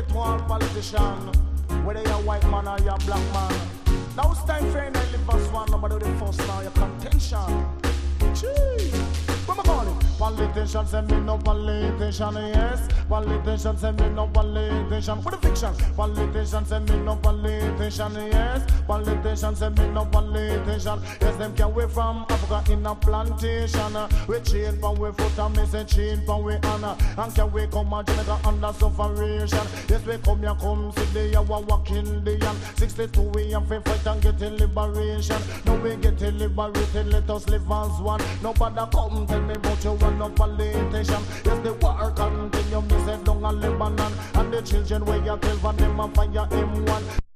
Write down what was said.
to all politicians, whether you're white man or you're black man. Now it's time for you to live as one, nobody do the first now, your contention. Gee, what am I calling? Politicians say me no politician, yes. Politicians say me no politician. For the fiction. Politicians say me no politician, yes. Politicians say me no politician. Yes, them can we from Africa in a plantation. We chain from we foot and me say chain from we honor. And can we come and Jamaica under sufferation? Yes, we come here, come see the year walking the young. 62 we have to fight and get liberation. Now we get liberated, let us live as one. Nobody come tell me about you and no politician. Yes, the war continue, me say down a Lebanon. And the children where you tell for them and fire M1.